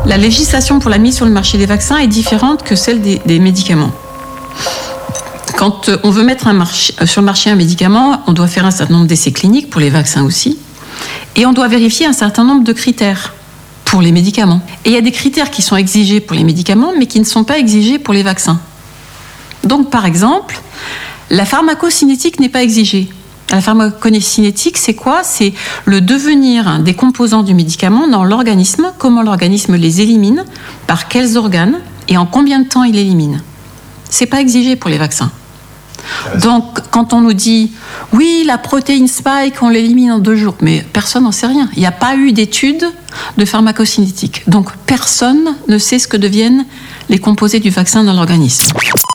La législation pour la mise sur le marché des vaccins est différente que celle des médicaments. Quand on veut mettre sur le marché un médicament, on doit faire un certain nombre d'essais cliniques, pour les vaccins aussi, et on doit vérifier un certain nombre de critères pour les médicaments. Et il y a des critères qui sont exigés pour les médicaments, mais qui ne sont pas exigés pour les vaccins. Donc, par exemple, la pharmacocinétique n'est pas exigée. La pharmacocinétique, c'est quoi ? C'est le devenir des composants du médicament dans l'organisme, comment l'organisme les élimine, par quels organes et en combien de temps il élimine. C'est pas exigé pour les vaccins. Donc, quand on nous dit « oui, la protéine spike, on l'élimine en 2 jours », mais personne n'en sait rien. Il n'y a pas eu d'études de pharmacocinétique. Donc, personne ne sait ce que deviennent les composés du vaccin dans l'organisme.